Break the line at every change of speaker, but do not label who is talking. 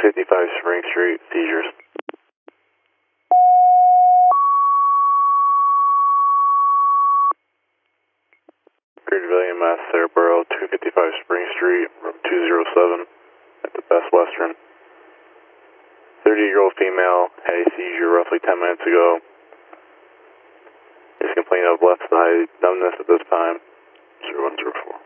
255 Spring Street, seizures. Greater Villian, Mass, Cerebro, 255 Spring Street, room 207 at the Best Western. 30-year-old female had a seizure roughly 10 minutes ago. Is complaining of left side numbness at this time. 0104.